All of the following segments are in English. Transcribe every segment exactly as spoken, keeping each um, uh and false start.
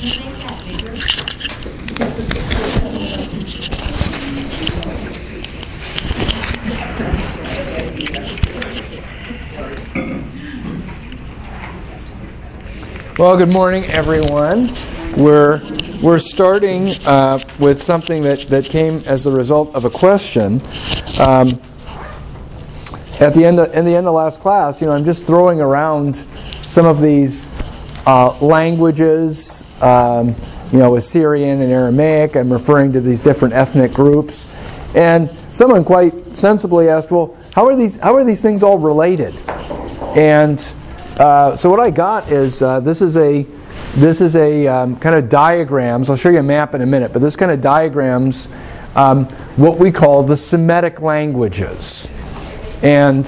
Well, good morning, everyone. We're we're starting uh, with something that, that came as a result of a question. Um, at the end of, in the end of last class, you know, I'm just throwing around some of these uh, languages. Um, you know, Assyrian and Aramaic. I'm referring to these different ethnic groups, and someone quite sensibly asked, "Well, how are these how are these things all related?" And Uh, so what I got is uh, this is a this is a um, kind of diagrams. I'll show you a map in a minute, but this kind of diagrams um, what we call the Semitic languages. And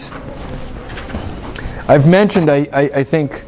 I've mentioned, I, I, I think,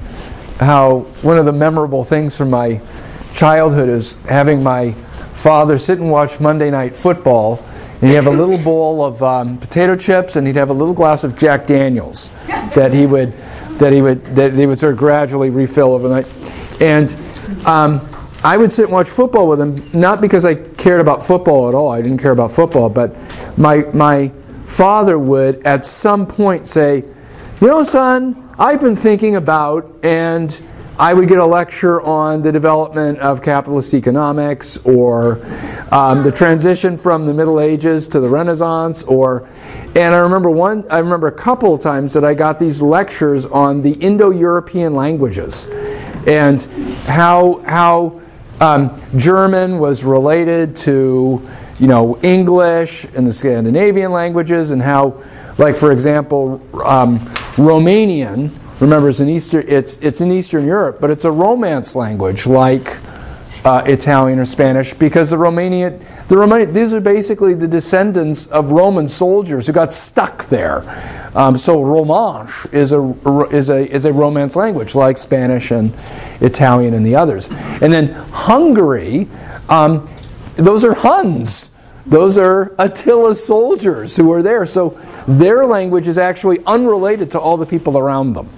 how one of the memorable things from my childhood is having my father sit and watch Monday Night Football, and he'd have a little bowl of um, potato chips, and he'd have a little glass of Jack Daniels that he would. that he would that he would sort of gradually refill overnight. And um, I would sit and watch football with him, not because I cared about football at all. I didn't care about football, but my my father would at some point say, "You know, son, I've been thinking about," and I would get a lecture on the development of capitalist economics, or um, the transition from the Middle Ages to the Renaissance, or, and I remember one, I remember a couple of times that I got these lectures on the Indo-European languages, and how how um, German was related to, you know, English and the Scandinavian languages, and how, like for example, um, Romanian. Remember, it's in Eastern it's it's in Eastern Europe, but it's a Romance language like uh, Italian or Spanish, because the Romanian the Romanian these are basically the descendants of Roman soldiers who got stuck there. Um, so Romansh is a is a is a Romance language like Spanish and Italian and the others. And then Hungary, um, those are Huns. Those are Attila's soldiers who were there. So their language is actually unrelated to all the people around them.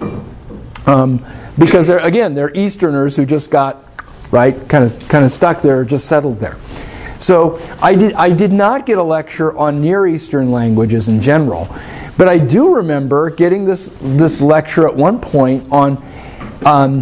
Um, because, they're, again, they're Easterners who just got, right, kind of kind of stuck there, just settled there. So I did, I did not get a lecture on Near Eastern languages in general. But I do remember getting this, this lecture at one point on, um,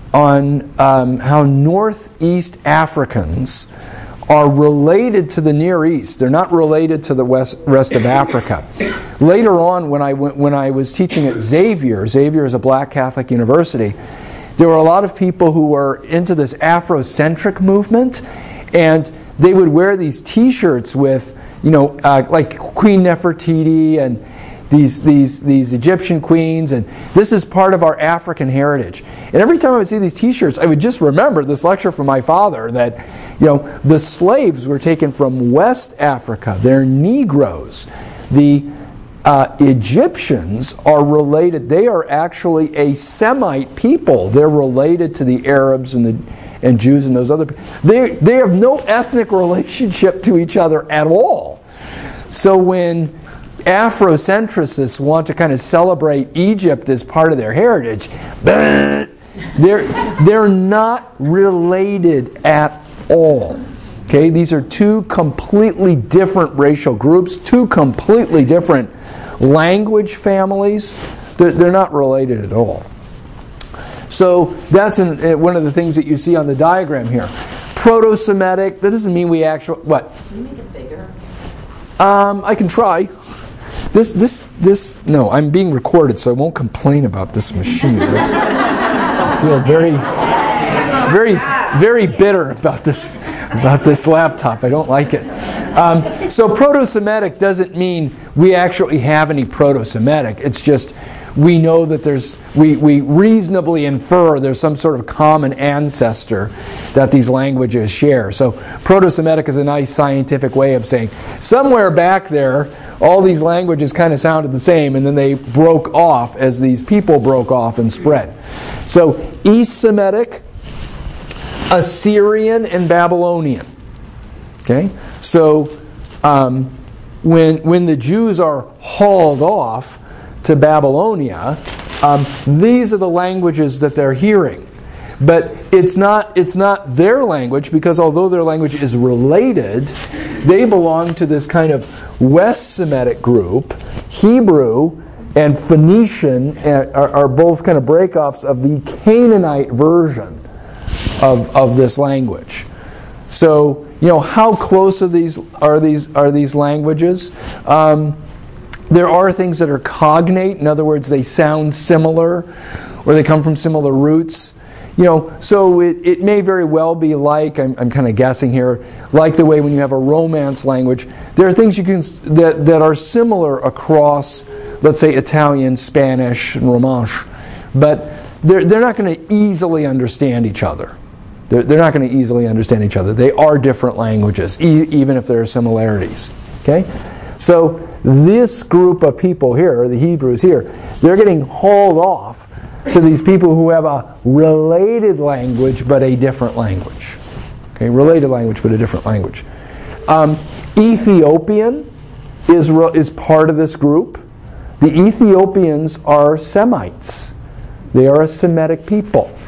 on um, how Northeast Africans are related to the Near East. They're not related to the west, rest of Africa. Later on, when I went, when I was teaching at Xavier, Xavier is a black Catholic university, there were a lot of people who were into this Afrocentric movement, and they would wear these T-shirts with, you know, uh, like Queen Nefertiti and these these these Egyptian queens, and this is part of our African heritage. And every time I would see these T-shirts, I would just remember this lecture from my father that, you know, the slaves were taken from West Africa. They're Negroes. The uh, Egyptians are related. They are actually a Semite people. They're related to the Arabs and the and Jews and those other people. They they have no ethnic relationship to each other at all. So when Afrocentricists want to kind of celebrate Egypt as part of their heritage, they're they're not related at all. Okay, these are two completely different racial groups, two completely different language families. They're, they're not related at all. So that's an, one of the things that you see on the diagram here. Proto-Semitic. That doesn't mean we actually what? Can you make it bigger? Um, I can try. This, this, this, no, I'm being recorded, so I won't complain about this machine. I feel very, very, very bitter about this, about this laptop. I don't like it. Um, so Proto-Semitic doesn't mean we actually have any Proto-Semitic. It's just we know that there's, we, we reasonably infer there's some sort of common ancestor that these languages share. So Proto-Semitic is a nice scientific way of saying somewhere back there, all these languages kind of sounded the same, and then they broke off as these people broke off and spread. So East Semitic, Assyrian, and Babylonian. Okay, so um, when when the Jews are hauled off to Babylonia, um, these are the languages that they're hearing. But it's not it's not their language, because although their language is related, they belong to this kind of West Semitic group. Hebrew and Phoenician are, are both kind of breakoffs of the Canaanite version of, of this language. So, you know, how close are these are these are these languages? Um, there are things that are cognate. In other words, they sound similar, or they come from similar roots. You know, so it, it may very well be like, I'm, I'm kind of guessing here, like the way when you have a Romance language, there are things you can that, that are similar across, let's say, Italian, Spanish, and Romansh, but they're, they're not going to easily understand each other. They're, they're not going to easily understand each other. They are different languages, e- even if there are similarities. Okay? So this group of people here, the Hebrews here, they're getting hauled off to these people who have a related language but a different language. Okay, related language but a different language. Um, Ethiopian is, is part of this group. The Ethiopians are Semites. They are a Semitic people.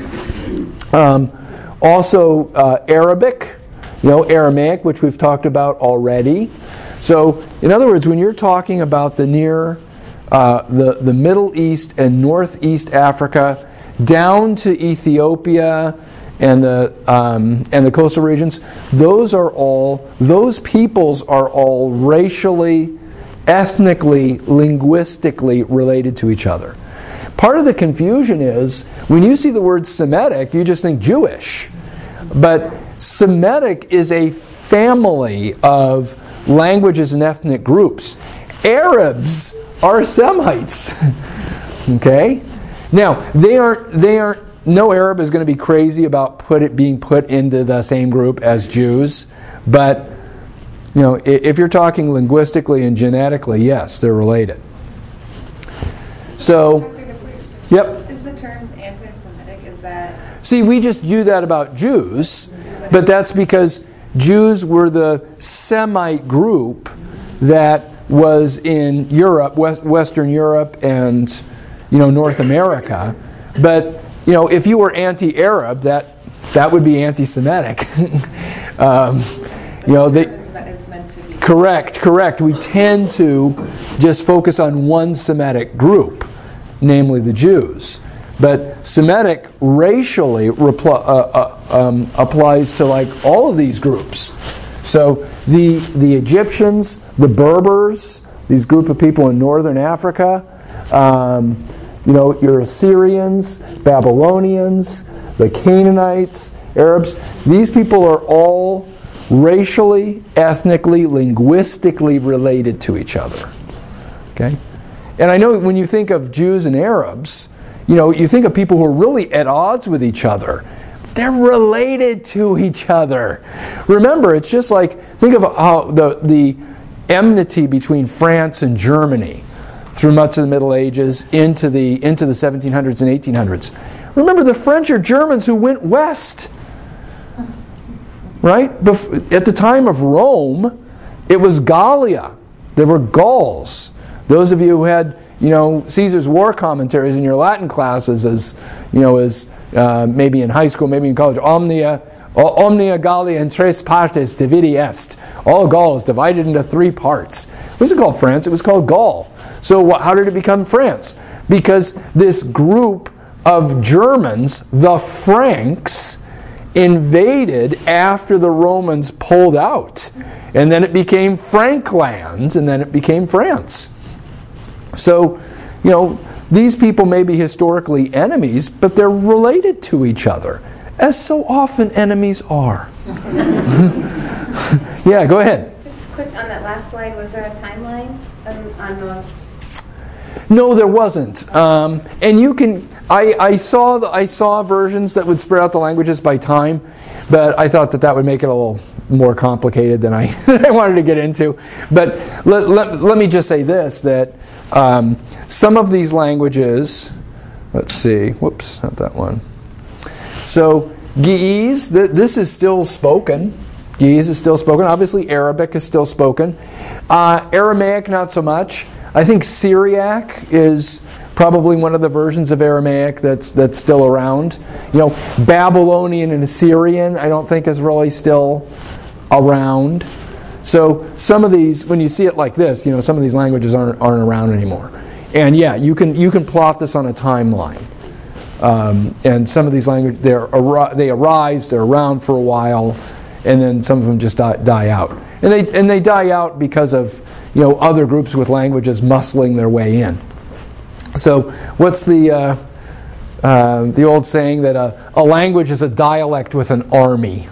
Um, also uh, Arabic, you know, Aramaic, which we've talked about already. So, in other words, when you're talking about the near Uh, the, the Middle East and Northeast Africa, down to Ethiopia and the um, and the coastal regions, those are all those peoples are all racially, ethnically, linguistically related to each other. Part of the confusion is when you see the word Semitic, you just think Jewish, but Semitic is a family of languages and ethnic groups. Arabs are Semites. Okay? Now, they aren't they aren't no Arab is going to be crazy about put it being put into the same group as Jews, but you know, if you're talking linguistically and genetically, yes, they're related. So, yep. Is the term anti-Semitic, is that... See, we just do that about Jews, but that's because Jews were the Semite group that was in Europe, West, Western Europe, and you know North America. But you know, if you were anti-Arab, that that would be anti-Semitic. um, you know, they, correct, correct. We tend to just focus on one Semitic group, namely the Jews. But Semitic racially repl- uh, uh, um, applies to like all of these groups. So the the Egyptians, the Berbers, these group of people in northern Africa, um, you know, your Assyrians, Babylonians, the Canaanites, Arabs, these people are all racially, ethnically, linguistically related to each other. Okay? And I know when you think of Jews and Arabs, you know, you think of people who are really at odds with each other. They're related to each other. Remember, it's just like, think of how the, the enmity between France and Germany through much of the Middle Ages into the into the seventeen hundreds and eighteen hundreds. Remember, the French are Germans who went west. Right? Bef- at the time of Rome, it was Gallia. There were Gauls. Those of you who had, you know, Caesar's war commentaries in your Latin classes as, you know, as Uh, maybe in high school, maybe in college, omnia, omnia Gallia in tres partes dividi est. All Gaul is divided into three parts. It wasn't called France, it was called Gaul. So what, how did it become France? Because this group of Germans, the Franks, invaded after the Romans pulled out. And then it became Frankland, and then it became France. So, you know, these people may be historically enemies, but they're related to each other, as so often enemies are. Yeah, go ahead. Just quick on that last slide, was there a timeline on, on those? No, there wasn't. Um, and you can, I, I saw the, I saw versions that would spread out the languages by time, but I thought that that would make it a little more complicated than I, than I wanted to get into. But let, let, let me just say this, that um, some of these languages, let's see, whoops, not that one. So, Ge'ez, th- this is still spoken. Ge'ez is still spoken. Obviously, Arabic is still spoken. Uh, Aramaic, not so much. I think Syriac is probably one of the versions of Aramaic that's that's still around. You know, Babylonian and Assyrian, I don't think is really still around. So some of these, when you see it like this, you know, some of these languages aren't aren't around anymore. And yeah, you can you can plot this on a timeline. Um, and some of these languages, they're they arise, they're around for a while, and then some of them just die, die out. And they and they die out because of, you know, other groups with languages muscling their way in. So what's the uh, uh, the old saying that a, a language is a dialect with an army?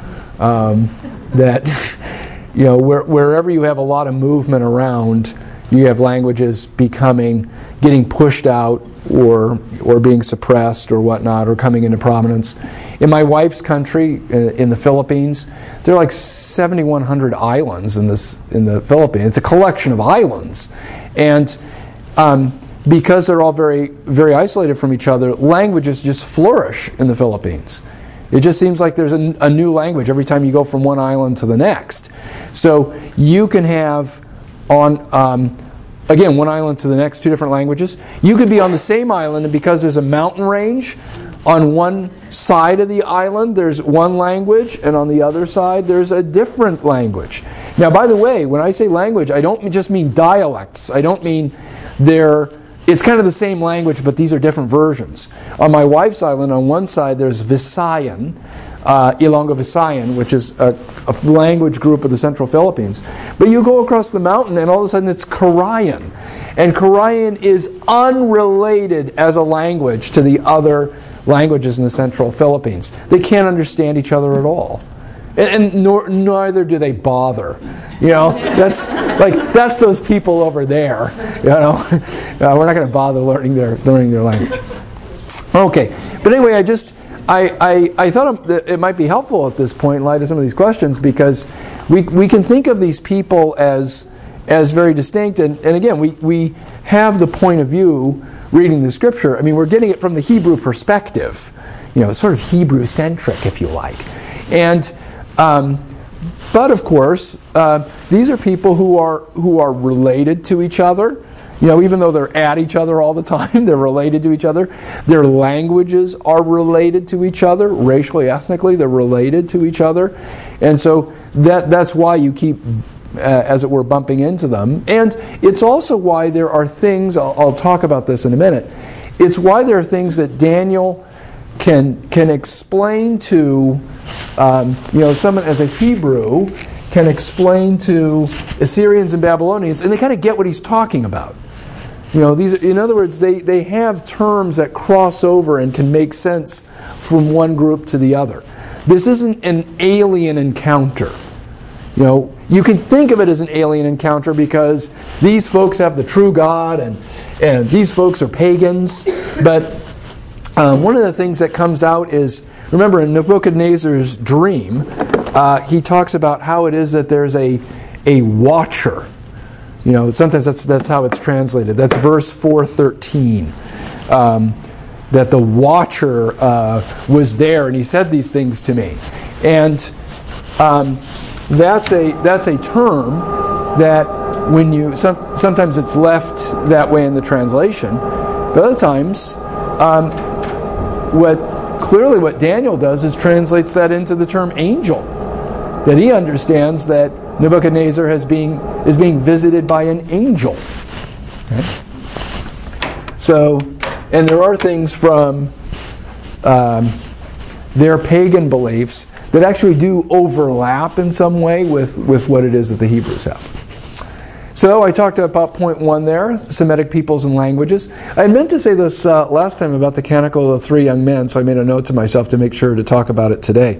Um, that you know, where, wherever you have a lot of movement around, you have languages becoming, getting pushed out, or or being suppressed, or whatnot, or coming into prominence. In my wife's country, in the Philippines, there are like seventy-one hundred islands in this in the Philippines. It's a collection of islands, and um, because they're all very very isolated from each other, languages just flourish in the Philippines. It just seems like there's a, a new language every time you go from one island to the next. So you can have on um, again one island to the next two different languages. You could be on the same island, and because there's a mountain range, on one side of the island there's one language, and on the other side there's a different language. Now, by the way, when I say language, I don't just mean dialects. I don't mean they're It's kind of the same language, but these are different versions. On my wife's island, on one side, there's Visayan, uh, Ilonggo Visayan, which is a, a language group of the Central Philippines. But you go across the mountain, and all of a sudden it's Karayan. And Karayan is unrelated as a language to the other languages in the Central Philippines. They can't understand each other at all. And, and nor, neither do they bother. You know, that's like that's those people over there. You know, uh, we're not going to bother learning their learning their language. Okay, but anyway, I just I, I I thought that it might be helpful at this point in light of some of these questions, because we we can think of these people as as very distinct, and, and again we we have the point of view reading the scripture. I mean, we're getting it from the Hebrew perspective. You know, sort of Hebrew centric, if you like, and. Um, But of course, uh, these are people who are who are related to each other. You know, even though they're at each other all the time, they're related to each other. Their languages are related to each other, racially, ethnically. They're related to each other, and so that that's why you keep, uh, as it were, bumping into them. And it's also why there are things. I'll, I'll talk about this in a minute. It's why there are things that Daniel can can explain to. Um, you know, someone as a Hebrew can explain to Assyrians and Babylonians, and they kind of get what he's talking about. You know, these. In other words, they, they have terms that cross over and can make sense from one group to the other. This isn't an alien encounter. You know, you can think of it as an alien encounter because these folks have the true God, and and these folks are pagans. But um, one of the things that comes out is, remember, in Nebuchadnezzar's dream, uh, he talks about how it is that there's a a watcher. You know, sometimes that's that's how it's translated. That's verse four thirteen. Um, that the watcher uh, was there, and he said these things to me. And um, that's a that's a term that when you some, sometimes it's left that way in the translation, but other times um, what. Clearly what Daniel does is translates that into the term angel. That he understands that Nebuchadnezzar has being, is being visited by an angel. Okay? So, and there are things from um, their pagan beliefs that actually do overlap in some way with, with what it is that the Hebrews have. So I talked about point one there, Semitic peoples and languages. I meant to say this uh, last time about the Canticle of the Three Young Men, so I made a note to myself to make sure to talk about it today.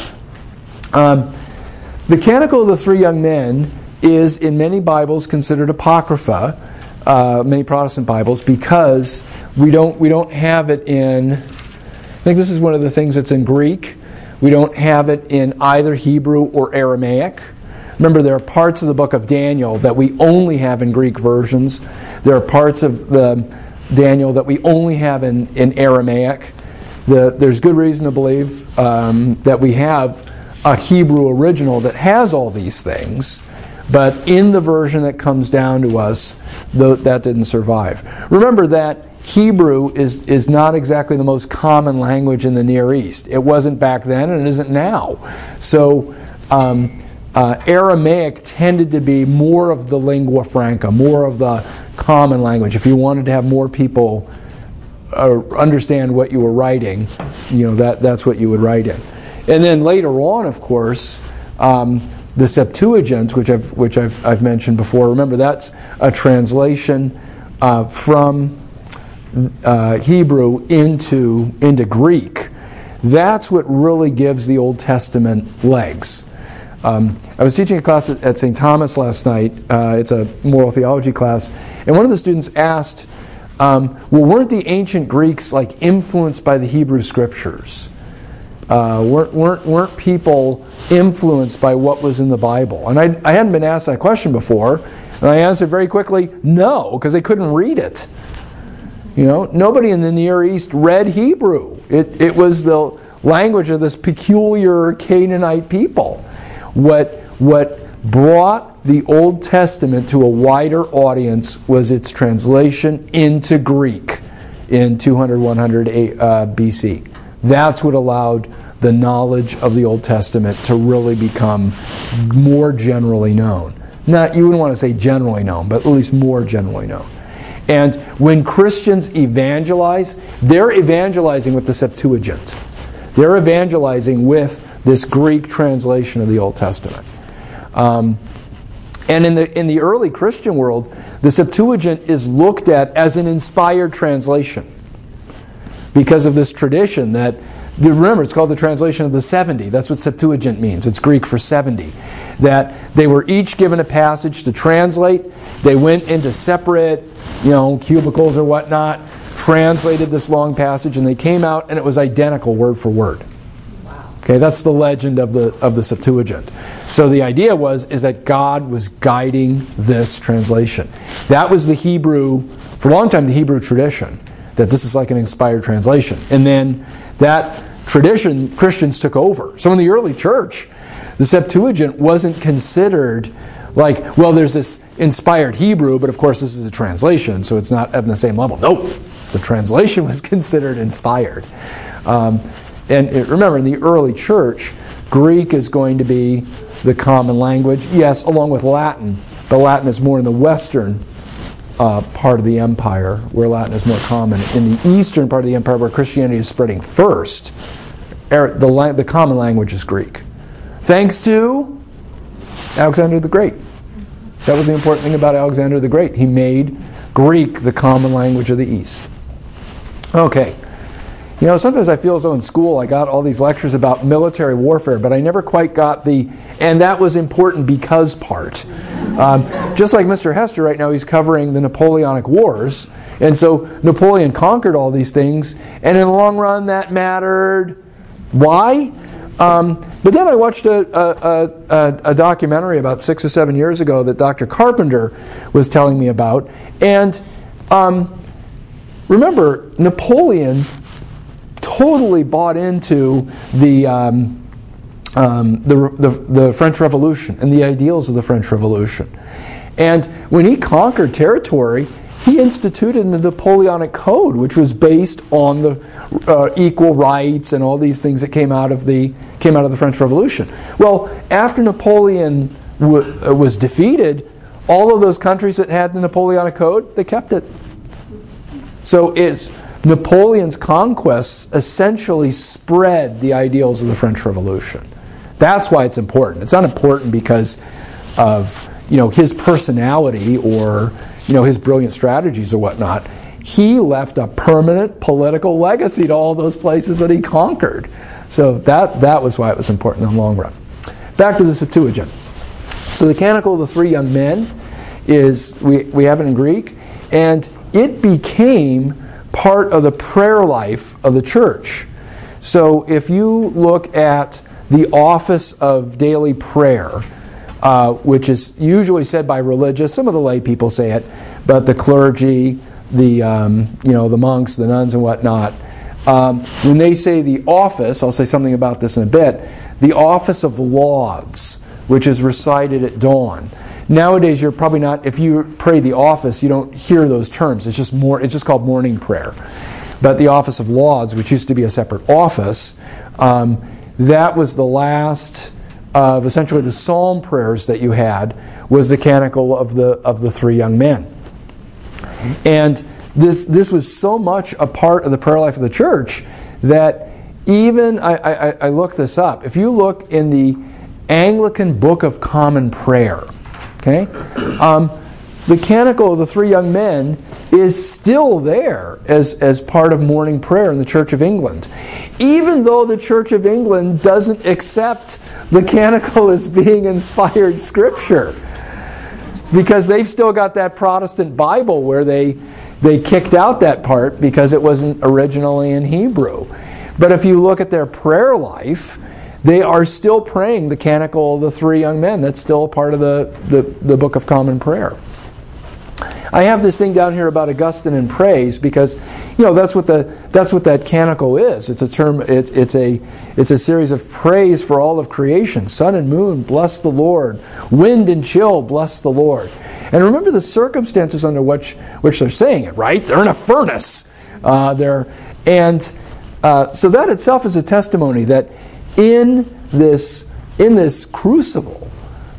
Um, the Canticle of the Three Young Men is in many Bibles considered apocrypha, uh, many Protestant Bibles, because we don't we don't have it in. I think this is one of the things that's in Greek. We don't have it in either Hebrew or Aramaic. Remember, there are parts of the book of Daniel that we only have in Greek versions. There are parts of the Daniel that we only have in, in Aramaic. The, there's good reason to believe um, that we have a Hebrew original that has all these things, but in the version that comes down to us, th- that didn't survive. Remember that Hebrew is, is not exactly the most common language in the Near East. It wasn't back then, and it isn't now. So um, uh, Aramaic tended to be more of the lingua franca, more of the common language. If you wanted to have more people uh, understand what you were writing, you know, that that's what you would write in. And then later on, of course, um, the Septuagint, which I've which I've I've mentioned before. Remember, that's a translation uh, from uh, Hebrew into into Greek. That's what really gives the Old Testament legs. Um, I was teaching a class at, at Saint Thomas last night. Uh, it's a moral theology class, and one of the students asked, um, "Well, weren't the ancient Greeks like influenced by the Hebrew Scriptures? Uh, weren't, weren't weren't people influenced by what was in the Bible?" And I, I hadn't been asked that question before, and I answered very quickly, no, because they couldn't read it. You know, nobody in the Near East read Hebrew. It it was the language of this peculiar Canaanite people. What what brought the Old Testament to a wider audience was its translation into Greek in two hundred, one hundred uh, B C. That's what allowed the knowledge of the Old Testament to really become more generally known. Not, you wouldn't want to say generally known, but at least more generally known. And when Christians evangelize, they're evangelizing with the Septuagint. They're evangelizing with this Greek translation of the Old Testament. Um, and in the in the early Christian world, the Septuagint is looked at as an inspired translation, because of this tradition that, remember, it's called the translation of the seventy. That's what Septuagint means. It's Greek for seventy. That they were each given a passage to translate. They went into separate, you know, cubicles or whatnot, translated this long passage, and they came out, and it was identical word for word. Wow. Okay, that's the legend of the of the Septuagint. So the idea was is that God was guiding this translation. That was the Hebrew, for a long time, the Hebrew tradition, that this is like an inspired translation. And then that tradition, Christians took over. So in the early church, the Septuagint wasn't considered like, well, there's this inspired Hebrew, but of course this is a translation, so it's not at the same level. No, the translation was considered inspired. Um, and it, remember, in the early church, Greek is going to be the common language. Yes, along with Latin, but Latin is more in the Western Uh, part of the empire, where Latin is more common. In the eastern part of the empire, where Christianity is spreading first, the, la- the common language is Greek. Thanks to Alexander the Great. That was the important thing about Alexander the Great. He made Greek the common language of the East. Okay. You know, sometimes I feel as though in school I got all these lectures about military warfare, but I never quite got the, and that was important because part. Um, just like Mister Hester right now, he's covering the Napoleonic Wars. And so Napoleon conquered all these things, and in the long run that mattered. Why? Um, but then I watched a, a, a, a documentary about six or seven years ago that Doctor Carpenter was telling me about. And um, remember, Napoleon totally bought into the, um, um, the, the the French Revolution and the ideals of the French Revolution. And when he conquered territory, he instituted the Napoleonic Code, which was based on the uh, equal rights and all these things that came out of the came out of the French Revolution. Well, after Napoleon w- was defeated, all of those countries that had the Napoleonic Code, they kept it. So it's Napoleon's conquests essentially spread the ideals of the French Revolution. That's why it's important. It's not important because of, you know, his personality or, you know, his brilliant strategies or whatnot. He left a permanent political legacy to all those places that he conquered. So that that was why it was important in the long run. Back to the Septuagint. So the Canticle of the Three Young Men is, we, we have it in Greek, and it became part of the prayer life of the church. So if you look at the office of daily prayer, uh, which is usually said by religious, some of the lay people say it, but the clergy, the um, you know the monks, the nuns, and whatnot, um, when they say the office, I'll say something about this in a bit, the office of lauds, which is recited at dawn. nowadays you're probably not, if you pray the office, you don't hear those terms. It's just more. It's just called morning prayer. But the office of lauds, which used to be a separate office, um, that was the last of essentially the psalm prayers that you had, was the canticle of the of the three young men. And this this was so much a part of the prayer life of the church that even, I, I, I looked this up, if you look in the Anglican Book of Common Prayer, okay, um, the canticle of the three young men is still there as, as part of morning prayer in the Church of England. Even though the Church of England doesn't accept the canticle as being inspired scripture. Because they've still got that Protestant Bible where they they kicked out that part because it wasn't originally in Hebrew. But if you look at their prayer life, they are still praying the canticle of the three young men. That's still a part of the, the, the Book of Common Prayer. I have this thing down here about Augustine and praise because, you know, that's what the that's what that canticle is. It's a term. It, it's a it's a series of praise for all of creation. Sun and moon, bless the Lord. Wind and chill, bless the Lord. And remember the circumstances under which which they're saying it. Right? They're in a furnace. Uh, they're and uh, so that itself is a testimony that in this in this crucible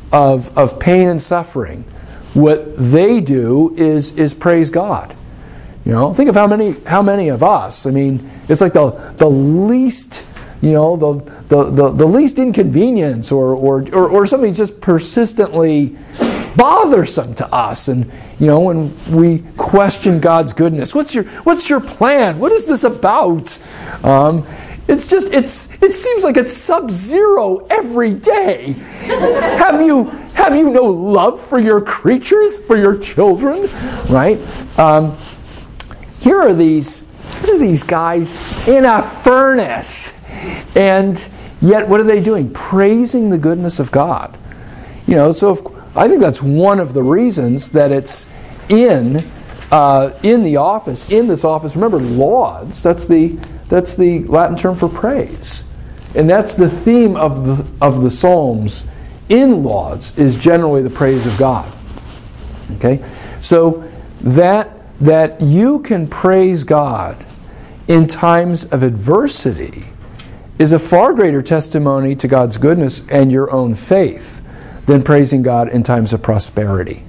of of pain and suffering, what they do is is praise God. You know, think of how many how many of us. I mean, it's like the the least, you know, the the, the, the least inconvenience or, or or or something just persistently bothersome to us. And you know, when we question God's goodness, what's your what's your plan? What is this about? Um, It's just, it's. It seems like it's sub-zero every day. Have you have you no love for your creatures, for your children, right? Um, here are these, here are these guys in a furnace, and yet what are they doing? Praising the goodness of God. You know, so if, I think that's one of the reasons that it's in uh, in the office, in this office. Remember, lauds. That's the That's the Latin term for praise. And that's the theme of the of the Psalms in lauds, is generally the praise of God. Okay? So that that you can praise God in times of adversity is a far greater testimony to God's goodness and your own faith than praising God in times of prosperity.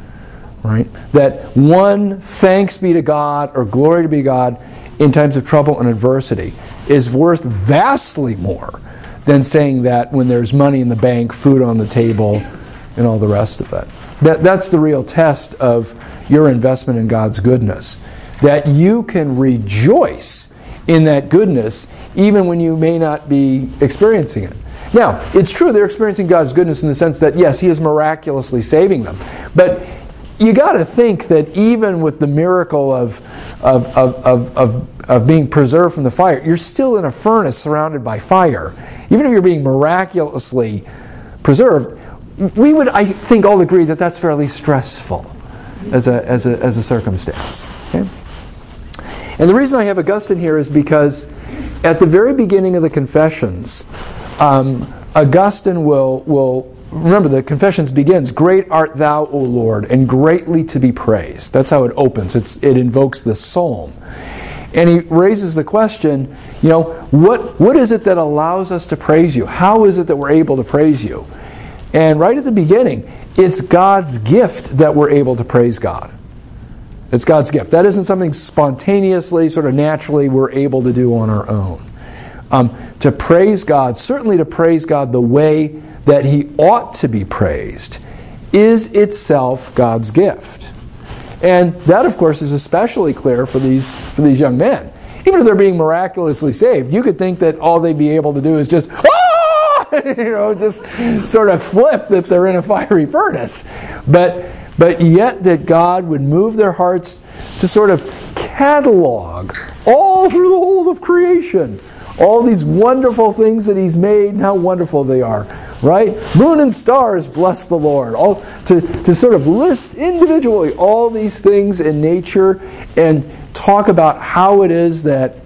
Right? That one thanks be to God or glory to be God in times of trouble and adversity is worth vastly more than saying that when there's money in the bank, food on the table, and all the rest of it. That, that's the real test of your investment in God's goodness. That you can rejoice in that goodness even when you may not be experiencing it. Now, it's true they're experiencing God's goodness in the sense that, yes, He is miraculously saving them. But you got to think that even with the miracle of, of, of, of, of, of being preserved from the fire, you're still in a furnace surrounded by fire. Even if you're being miraculously preserved, we would, I think, all agree that that's fairly stressful as a, as a, as a circumstance. Okay? And the reason I have Augustine here is because at the very beginning of the Confessions, um, Augustine will will remember, the Confessions begins, "Great art thou, O Lord, and greatly to be praised." That's how it opens. It's, it invokes the psalm. And he raises the question, you know, what what is it that allows us to praise you? How is it that we're able to praise you? And right at the beginning, it's God's gift that we're able to praise God. It's God's gift. That isn't something spontaneously, sort of naturally, we're able to do on our own. Um, to praise God, certainly to praise God the way that He ought to be praised, is itself God's gift. And that, of course, is especially clear for these for these young men. Even if they're being miraculously saved, you could think that all they'd be able to do is just, ah! you know, just sort of flip that they're in a fiery furnace. But but yet that God would move their hearts to sort of catalog all through the whole of creation, all these wonderful things that He's made and how wonderful they are. Right? Moon and stars, bless the Lord. All to, to sort of list individually all these things in nature and talk about how it is that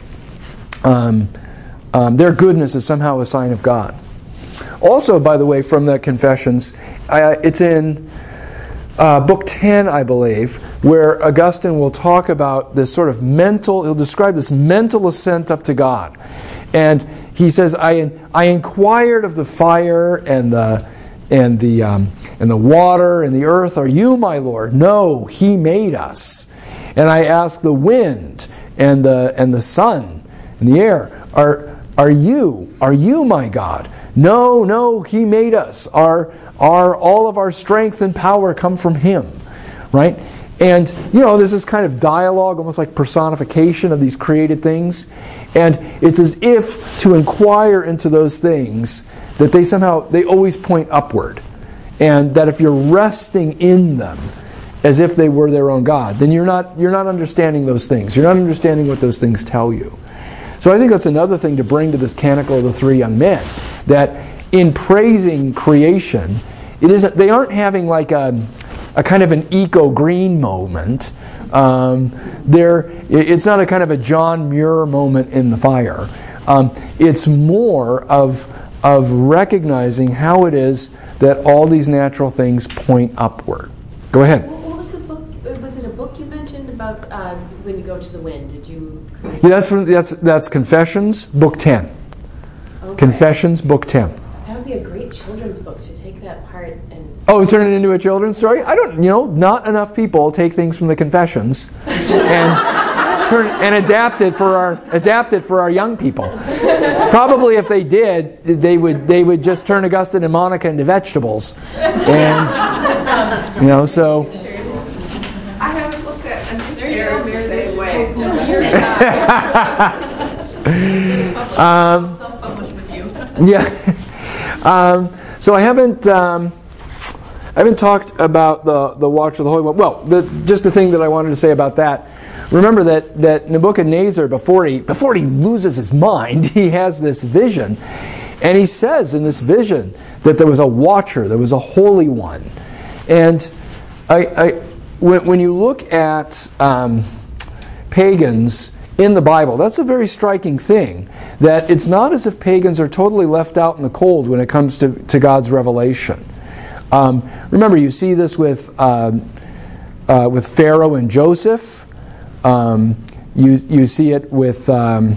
um, um, their goodness is somehow a sign of God. Also, by the way, from the Confessions, uh, it's in uh, book ten, I believe, where Augustine will talk about this sort of mental, he'll describe this mental ascent up to God. And he says, I I inquired of the fire and the and the um, and the water and the earth, are you my Lord? No, he made us. And I asked the wind and the and the sun and the air, are are you are you my God? No, no, he made us. Our our all of our strength and power come from him, right? And, you know, there's this kind of dialogue, almost like personification of these created things. And it's as if to inquire into those things, that they somehow, they always point upward. And that if you're resting in them, as if they were their own God, then you're not you're not understanding those things. You're not understanding what those things tell you. So I think that's another thing to bring to this Canticle of the Three Young Men. That in praising creation, it isn't, they aren't having like a... a kind of an eco-green moment. Um, there, it's not a kind of a John Muir moment in the fire. Um, it's more of of recognizing how it is that all these natural things point upward. Go ahead. What was the book? Was it a book you mentioned about uh, when you go to the wind? Did you? Yeah, that's from, that's that's Confessions, book ten. Okay. Confessions, book ten. That would be a great children's book to take that part and. Oh, turn it into a children's story? I don't, you know, not enough people take things from the Confessions and turn and adapt it for our adapt it for our young people. Probably, if they did, they would they would just turn Augustine and Monica into vegetables, and you know, so. I haven't looked at and chairs the same way. um, Self-published with you. Yeah. um, so I haven't. Um, I haven't talked about the, the Watch of the Holy One. Well, the, just the thing that I wanted to say about that. Remember that, that Nebuchadnezzar, before he before he loses his mind, he has this vision. And he says in this vision that there was a watcher, there was a holy one. And I, I, when, when you look at um, pagans in the Bible, that's a very striking thing. That it's not as if pagans are totally left out in the cold when it comes to, to God's revelation. Um, remember, you see this with um, uh, with Pharaoh and Joseph. Um, you you see it with um,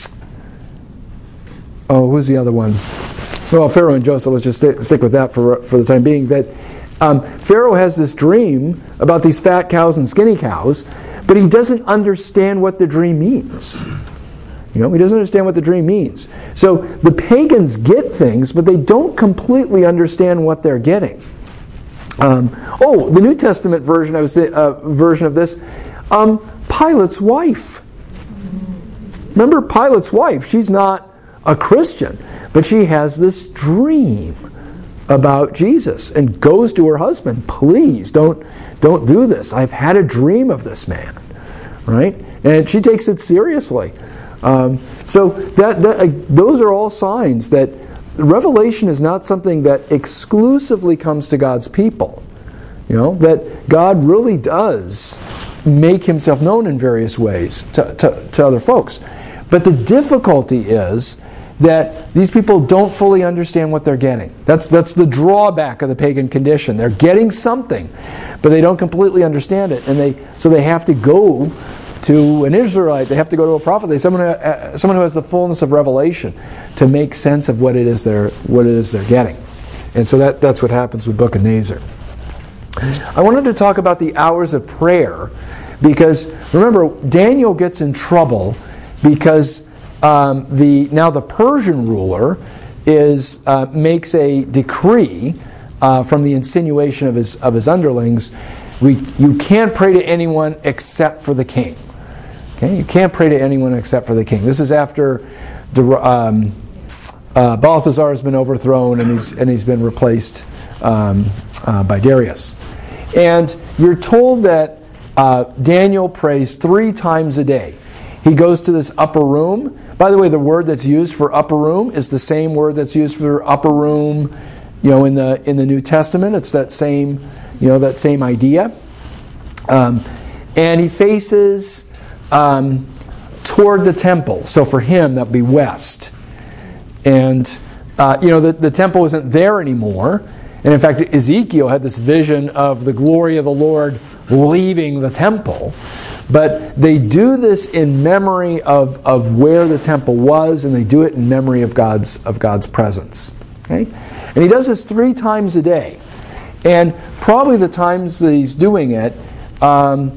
oh, who's the other one? Well, Pharaoh and Joseph. Let's just st- stick with that for for the time being. That um, Pharaoh has this dream about these fat cows and skinny cows, but he doesn't understand what the dream means. You know, he doesn't understand what the dream means. So the pagans get things, but they don't completely understand what they're getting. Um, oh, the New Testament version of, uh, version of this, um, Pilate's wife. Remember Pilate's wife? She's not a Christian, but she has this dream about Jesus and goes to her husband, please don't, don't do this. I've had a dream of this man. Right? And she takes it seriously. Um, so that, that uh, those are all signs that revelation is not something that exclusively comes to God's people. You know, that God really does make himself known in various ways to, to, to other folks. But the difficulty is that these people don't fully understand what they're getting. That's that's the drawback of the pagan condition. They're getting something, but they don't completely understand it, and they so they have to go to an Israelite, they have to go to a prophet, they someone who, uh, someone who has the fullness of revelation to make sense of what it is they're what it is they're getting. And so that, that's what happens with Book of Nezer. I wanted to talk about the hours of prayer because remember Daniel gets in trouble because um, the now the Persian ruler is uh, makes a decree uh, from the insinuation of his of his underlings. We you can't pray to anyone except for the king. Okay, you can't pray to anyone except for the king. This is after um, uh, Balthazar has been overthrown and he's and he's been replaced um, uh, by Darius. And you're told that uh, Daniel prays three times a day. He goes to this upper room. By the way, the word that's used for upper room is the same word that's used for upper room, you know, in the in the New Testament. It's that same, you know, that same idea. Um, and he faces um, toward the temple. So for him, that would be west. And uh, you know, the, the temple isn't there anymore. And in fact, Ezekiel had this vision of the glory of the Lord leaving the temple. But they do this in memory of, of where the temple was, and they do it in memory of God's of God's presence. Okay? And he does this three times a day. And probably the times that he's doing it, um,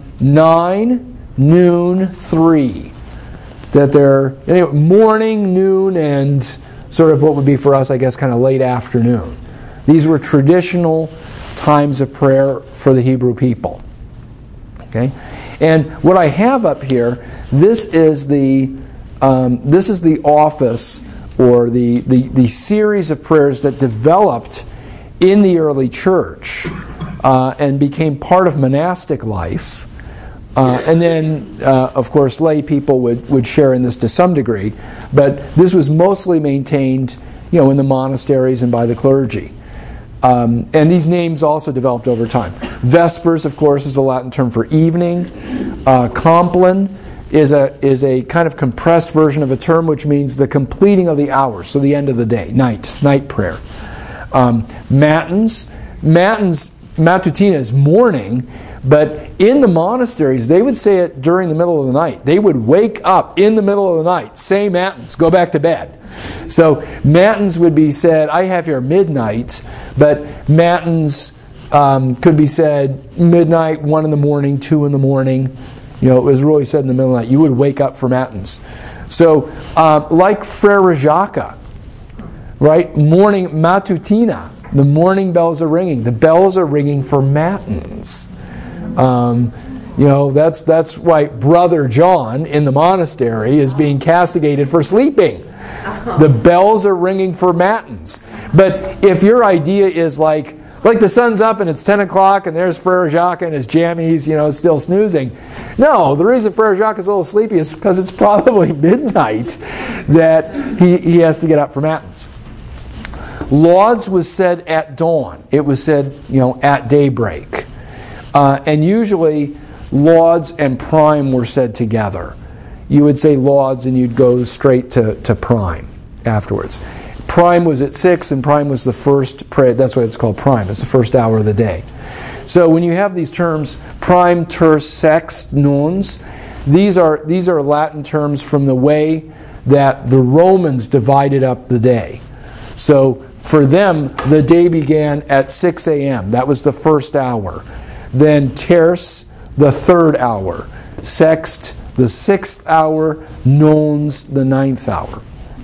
nine, noon, three. That they're anyway, morning, noon, and sort of what would be for us, I guess, kind of late afternoon. These were traditional times of prayer for the Hebrew people. Okay? And what I have up here, this is the um, this is the office or the, the, the series of prayers that developed in the early church uh, and became part of monastic life. Uh, and then, uh, of course, lay people would, would share in this to some degree. But this was mostly maintained, you know, in the monasteries and by the clergy. Um, and these names also developed over time. Vespers, of course, is the Latin term for evening. Uh, Compline is a is a kind of compressed version of a term which means the completing of the hours, so the end of the day, night, night prayer. Um, matins, matins, matutina is morning, but in the monasteries, they would say it during the middle of the night. They would wake up in the middle of the night, say matins, go back to bed. So matins would be said, I have here midnight, but matins um, could be said midnight, one in the morning, two in the morning. You know, it was really said in the middle of the night. You would wake up for matins. So, uh, like Frere Jacques, right? Morning matutina. The morning bells are ringing. The bells are ringing for matins. Um, you know, that's that's why Brother John in the monastery is being castigated for sleeping. The bells are ringing for matins. But if your idea is like, like the sun's up and it's ten o'clock and there's Frere Jacques and his jammies, you know, still snoozing. No, the reason Frere Jacques is a little sleepy is because it's probably midnight that he, he has to get up for matins. Lauds was said at dawn. It was said, you know, at daybreak. Uh, and usually lauds and prime were said together. You would say lauds and you'd go straight to, to prime afterwards. Prime was at six and prime was the first prayer. That's why it's called prime. It's the first hour of the day. So when you have these terms, prime, terce, sext, nons, these are, these are Latin terms from the way that the Romans divided up the day. So for them, the day began at six a.m. That was the first hour. Then terce, the third hour. Sext, the sixth hour. Nons, the ninth hour.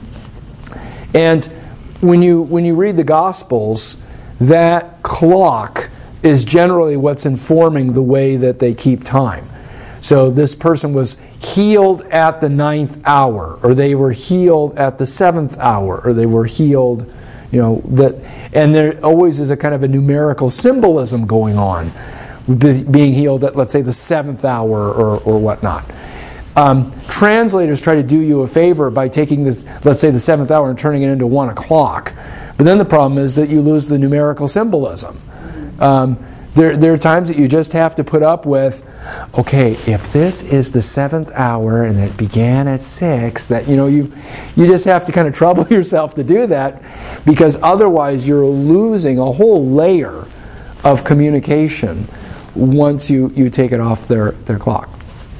And when you when you read the Gospels, that clock is generally what's informing the way that they keep time. So this person was healed at the ninth hour, or they were healed at the seventh hour, or they were healed, you know, that, and there always is a kind of a numerical symbolism going on, being healed at, let's say, the seventh hour or, or whatnot. Um, translators try to do you a favor by taking this, let's say, the seventh hour and turning it into one o'clock. But then the problem is that you lose the numerical symbolism. Um, there, there are times that you just have to put up with, okay, if this is the seventh hour and it began at six, that you know you you just have to kind of trouble yourself to do that, because otherwise you're losing a whole layer of communication once you, you take it off their, their clock.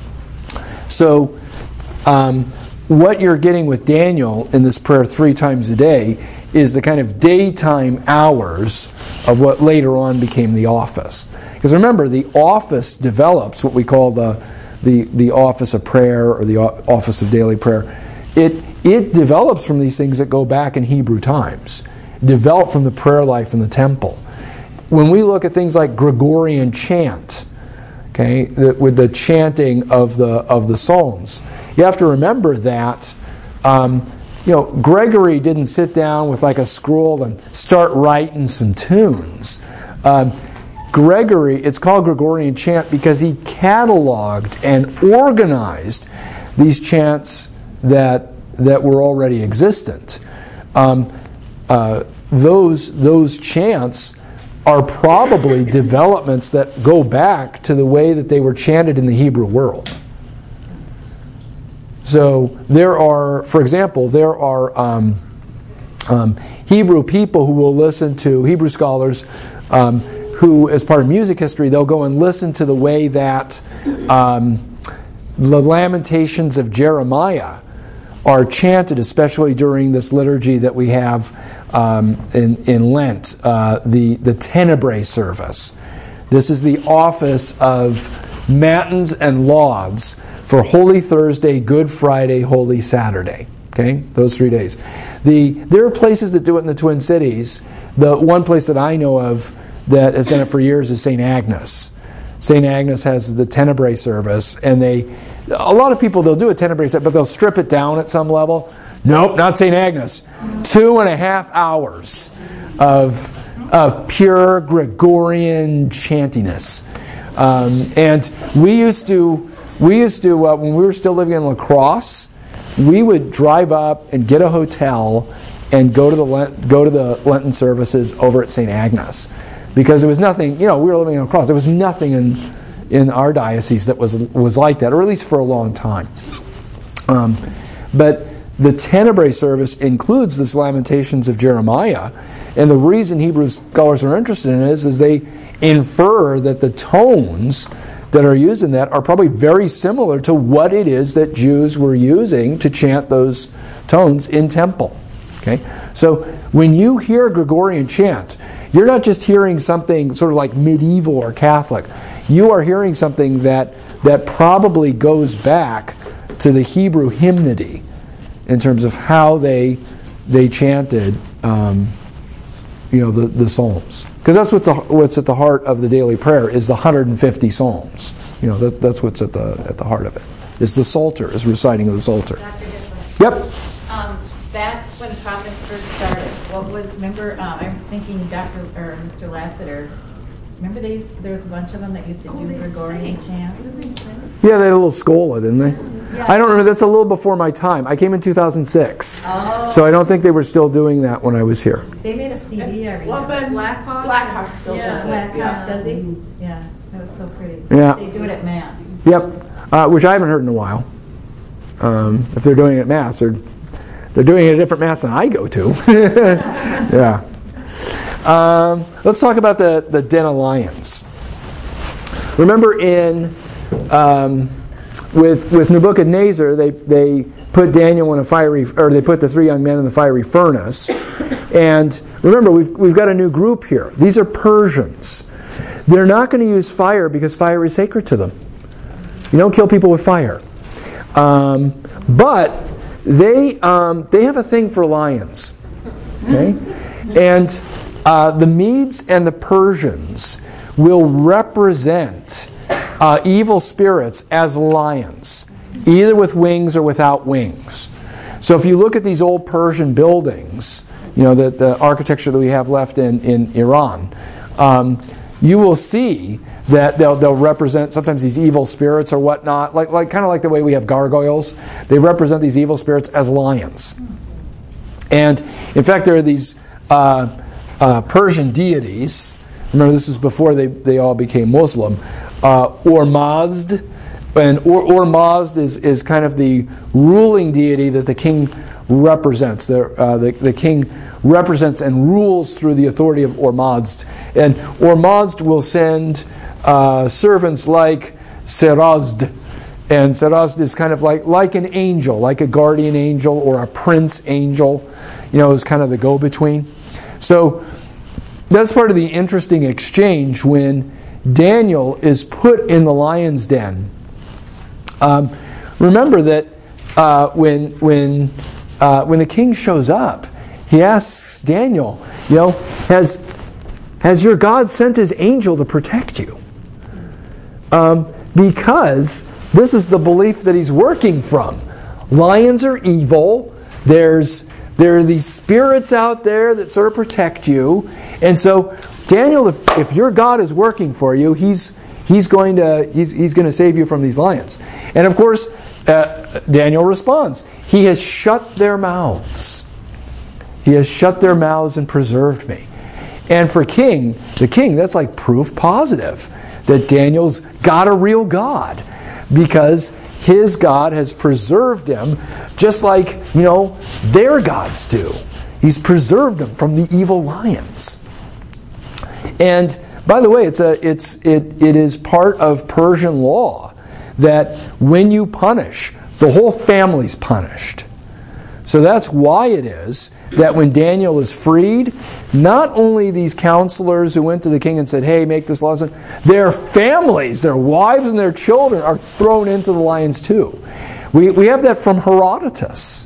So um, what you're getting with Daniel in this prayer three times a day is the kind of daytime hours of what later on became the office. Because remember, the office develops what we call the, the, the office of prayer or the office of daily prayer. It, it develops from these things that go back in Hebrew times. It developed from the prayer life in the temple. When we look at things like Gregorian chant, okay, the, with the chanting of the of the Psalms, you have to remember that um, you know Gregory didn't sit down with like a scroll and start writing some tunes. Um, Gregory, it's called Gregorian chant because he cataloged and organized these chants that that were already existent. Um, uh, those those chants are probably developments that go back to the way that they were chanted in the Hebrew world. So there are, for example, there are um, um, Hebrew people who will listen to, Hebrew scholars um, who, as part of music history, they'll go and listen to the way that um, the Lamentations of Jeremiah are chanted, especially during this liturgy that we have um, in, in Lent, uh, the, the Tenebrae service. This is the office of matins and lauds for Holy Thursday, Good Friday, Holy Saturday. Okay, those three days. The there are places that do it in the Twin Cities. The one place that I know of that has done it for years is Saint Agnes. Saint Agnes has the Tenebrae service, and they a lot of people they'll do a Tenebrae service, but they'll strip it down at some level. Nope, not Saint Agnes. Two and a half hours of of pure Gregorian chantiness, um, and we used to we used to uh, when we were still living in La Crosse. We would drive up and get a hotel and go to the Lent, go to the Lenten services over at Saint Agnes, because there was nothing. You know, we were living in La Crosse. There was nothing in in our diocese that was was like that, or at least for a long time. Um, but the Tenebrae service includes this Lamentations of Jeremiah, and the reason Hebrew scholars are interested in it is, is they infer that the tones that are used in that are probably very similar to what it is that Jews were using to chant those tones in temple. Okay, so when you hear Gregorian chant, you're not just hearing something sort of like medieval or Catholic. You are hearing something that that probably goes back to the Hebrew hymnody in terms of how they they chanted, um, you know, the, the Psalms. Because that's what the, what's at the heart of the daily prayer is the one hundred fifty Psalms. You know, that, that's what's at the at the heart of it. Is the Psalter, is reciting of the Psalter. Yep. Um, back when Prophets first started, what was, remember, uh, I'm thinking Doctor or Mister Lassiter, remember they used, there was a bunch of them that used to do Gregorian chant? Yeah, they had a little schola, didn't they? Yeah. I don't remember. That's a little before my time. I came in two thousand six. Oh. So I don't think they were still doing that when I was here. They made a C D, I What remember. about Blackhawk? Blackhawk still does it. Blackhawk, Yeah. does he? Yeah, that was so pretty. Yeah. They do it at Mass. Yep. Uh, which I haven't heard in a while. Um, if they're doing it at Mass, they're, they're doing it at a different Mass than I go to. Yeah. Um, let's talk about the, the Den of Lions. Remember in... Um, With with Nebuchadnezzar, they they put Daniel in a fiery, or they put the three young men in the fiery furnace. And remember, we've we've got a new group here. These are Persians. They're not going to use fire because fire is sacred to them. You don't kill people with fire. Um, but they um, they have a thing for lions. Okay, and uh, the Medes and the Persians will represent Uh, evil spirits as lions, either with wings or without wings. So if you look at these old Persian buildings, you know, the, the architecture that we have left in, in Iran, um, you will see that they'll, they'll represent sometimes these evil spirits or whatnot, like, like kind of like the way we have gargoyles. They represent these evil spirits as lions. And in fact, there are these uh, uh, Persian deities. Remember, this is before they, they all became Muslim. Uh, Ormazd, and or, Ormazd is, is kind of the ruling deity that the king represents. The, uh, the, the king represents and rules through the authority of Ormazd. And Ormazd will send uh, servants like Serazd. And Serazd is kind of like, like an angel, like a guardian angel or a prince angel. You know, is kind of the go-between. So that's part of the interesting exchange when Daniel is put in the lion's den. Um, remember that uh, when when uh, when the king shows up, he asks Daniel, you know, has has your God sent his angel to protect you? Um, because this is the belief that he's working from. Lions are evil. There's there are these spirits out there that sort of protect you, and so Daniel, if, if your God is working for you, he's he's going to he's he's going to save you from these lions. And of course, uh, Daniel responds, "He has shut their mouths. He has shut their mouths and preserved me." And for king, the king, that's like proof positive that Daniel's got a real God, because his God has preserved him, just like, you know, their gods do. He's preserved them from the evil lions. And by the way, it's a it's it it is part of Persian law that when you punish, the whole family's punished. So that's why it is that when Daniel is freed, not only these counselors who went to the king and said, hey, make this law, their families, their wives and their children are thrown into the lions too. We we have that from Herodotus.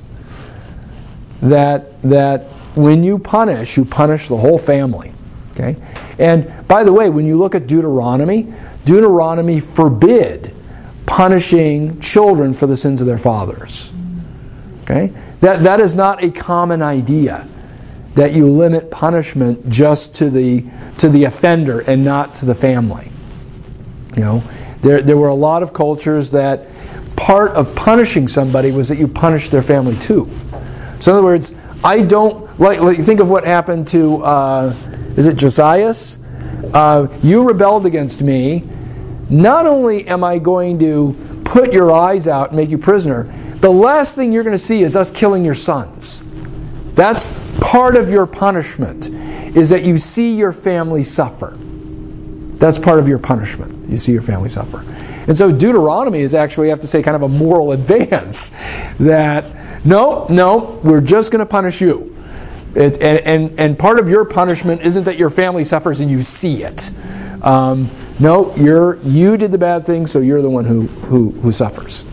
That that when you punish, you punish the whole family. Okay? And by the way, when you look at Deuteronomy, Deuteronomy forbid punishing children for the sins of their fathers. Okay? That that is not a common idea, that you limit punishment just to the to the offender and not to the family. You know, there there were a lot of cultures that part of punishing somebody was that you punish their family too. So in other words, I don't like, like think of what happened to uh, is it Josias? Uh, you rebelled against me. Not only am I going to put your eyes out and make you prisoner, the last thing you're going to see is us killing your sons. That's part of your punishment, is that you see your family suffer. That's part of your punishment. You see your family suffer. And so Deuteronomy is actually, you have to say, kind of a moral advance. That, no, no, we're just going to punish you. It, and, and, and part of your punishment isn't that your family suffers and you see it. Um, no, you're you did the bad thing, so you're the one who, who, who suffers.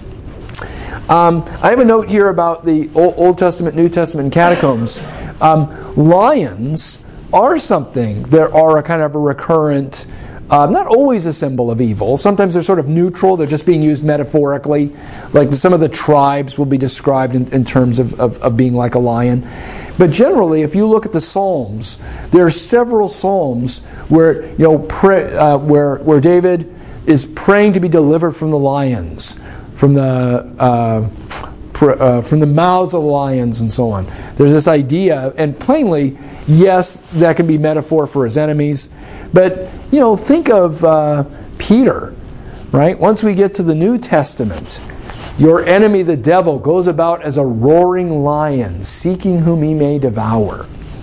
Um, I have a note here about the Old Testament, New Testament, and catacombs. Um, lions are something that are a kind of a recurrent, uh, not always a symbol of evil. Sometimes they're sort of neutral. They're just being used metaphorically. Like some of the tribes will be described in, in terms of, of, of being like a lion. But generally, if you look at the Psalms, there are several Psalms where you know pray, uh, where where David is praying to be delivered from the lions, from the uh, pr- uh, from the mouths of the lions, and so on. There's this idea, and plainly, yes, that can be metaphor for his enemies. But you know, think of uh, Peter, right? Once we get to the New Testament, your enemy, the devil, goes about as a roaring lion, seeking whom he may devour.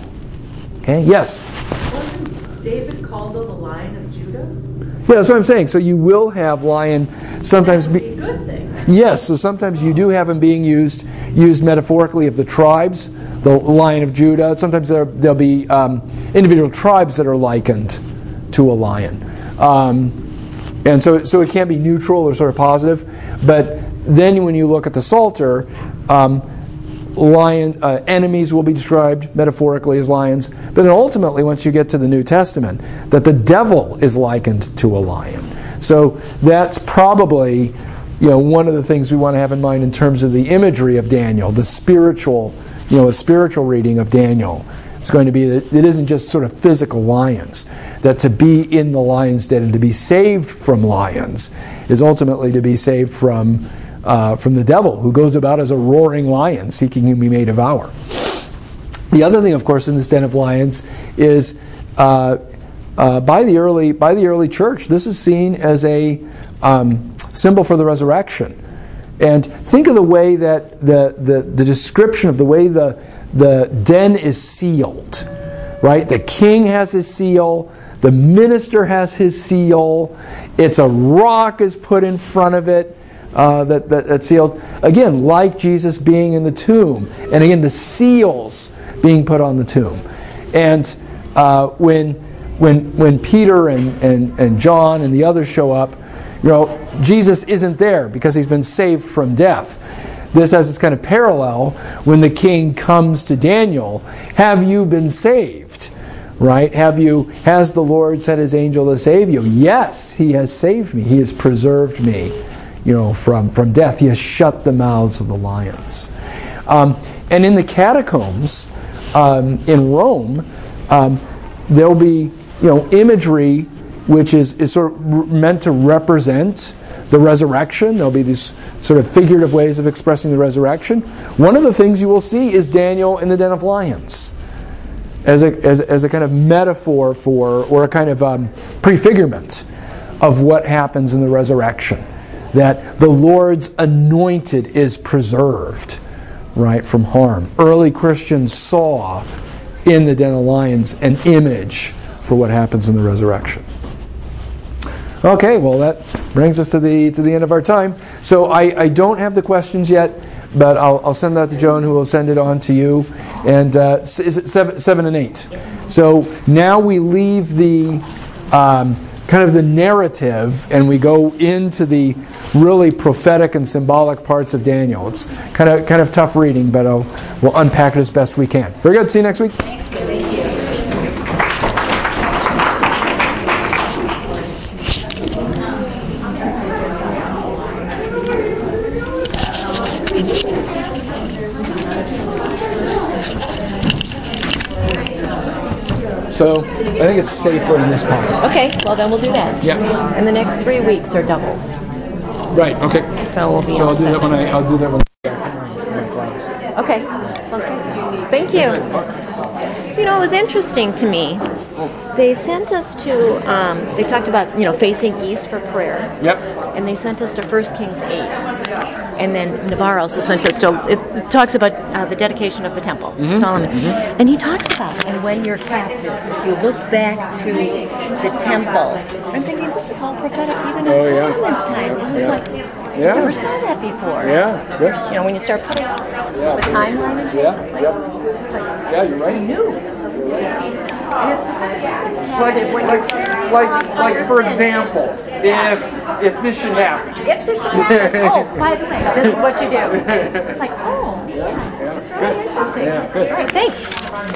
Okay? Yes? Wasn't David called the Lion of Judah? Yeah, that's what I'm saying. So you will have lion sometimes That would be... be a good thing. Yes, so sometimes you do have him being used used metaphorically of the tribes, the Lion of Judah. Sometimes there, there'll be um, individual tribes that are likened to a lion. Um, and so, so it can be neutral or sort of positive, but then when you look at the Psalter, um, lion uh, enemies will be described metaphorically as lions. But then ultimately, once you get to the New Testament, that the devil is likened to a lion. So that's probably, you know, one of the things we want to have in mind in terms of the imagery of Daniel, the spiritual, you know, a spiritual reading of Daniel. It's going to be that it isn't just sort of physical lions. That to be in the lion's den and to be saved from lions is ultimately to be saved from Uh, from the devil, who goes about as a roaring lion, seeking whom he may devour. The other thing, of course, in this den of lions is uh, uh, by the early by the early church, this is seen as a um, symbol for the resurrection. And think of the way that the the, the description of the way the the den is sealed, right? The king has his seal. The minister has his seal. It's a rock is put in front of it. Uh, that, that that's sealed. Again, like Jesus being in the tomb. And again, the seals being put on the tomb. And uh, when when when Peter and, and, and John and the others show up, you know, Jesus isn't there because he's been saved from death. This has this kind of parallel when the king comes to Daniel. Have you been saved? Right? Have you, has the Lord sent his angel to save you? Yes, he has saved me. He has preserved me. You know, from, from death. He has shut the mouths of the lions. Um, and in the catacombs um, in Rome, um, there'll be, you know, imagery which is, is sort of meant to represent the resurrection. There'll be these sort of figurative ways of expressing the resurrection. One of the things you will see is Daniel in the den of lions as a, as, as a kind of metaphor for, or a kind of um, prefigurement of what happens in the resurrection. That the Lord's anointed is preserved, right, from harm. Early Christians saw in the den of lions an image for what happens in the resurrection. Okay, well that brings us to the to the end of our time. So I, I don't have the questions yet, but I'll, I'll send that to Joan, who will send it on to you. And uh, is it seven, seven and eight? So now we leave the um, kind of the narrative, and we go into the really prophetic and symbolic parts of Daniel. It's kind of kind of tough reading, but I'll, we'll unpack it as best we can. Very good. See you next week. So I think it's safer in this pocket. Okay, well then we'll do that. Yeah. And the next three weeks are doubles. Right. Okay. So we'll be So all I'll do set. that when I I'll do that when I class. Okay, sounds great. Thank you. So, you know, it was interesting to me. They sent us to, um, they talked about, you know, facing east for prayer. Yep. And they sent us to First Kings eight. And then Navarro also sent us to, it, it talks about uh, the dedication of the temple, Mm-hmm. Solomon. Mm-hmm. And he talks about, and when you're captive, you look back to the temple. I'm thinking, this is all prophetic even Oh, in yeah. Solomon's time. It was Yeah. like, Yeah. never saw that before. Yeah. Good. You know, when you start putting Yeah. the timeline in Yeah. place. Yeah. Yeah. You're right. New. Like, like, like, like, for example, if if this should happen. If this should happen, oh, by the way, this is what you do. It's like, oh, yeah, that's really interesting. Yeah, good. All right, thanks.